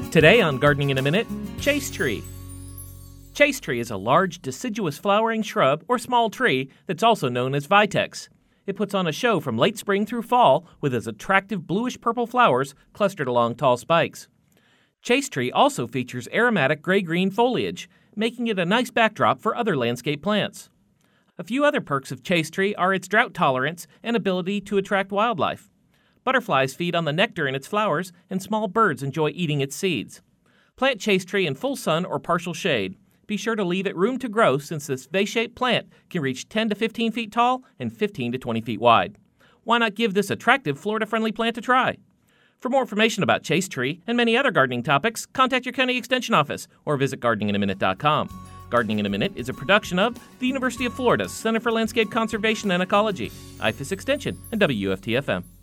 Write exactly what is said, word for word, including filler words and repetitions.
Today on Gardening in a Minute, Chase Tree. Chase tree is a large, deciduous flowering shrub or small tree that's also known as vitex. It puts on a show from late spring through fall with its attractive bluish-purple flowers clustered along tall spikes. Chase tree also features aromatic gray-green foliage, making it a nice backdrop for other landscape plants. A few other perks of chase tree are its drought tolerance and ability to attract wildlife. Butterflies feed on the nectar in its flowers, and small birds enjoy eating its seeds. Plant chase tree in full sun or partial shade. Be sure to leave it room to grow since this vase-shaped plant can reach ten to fifteen feet tall and fifteen to twenty feet wide. Why not give this attractive Florida-friendly plant a try? For more information about chase tree and many other gardening topics, contact your county extension office or visit gardening in a minute dot com. Gardening in a Minute is a production of the University of Florida's Center for Landscape Conservation and Ecology, I F A S Extension, and W U F T F M.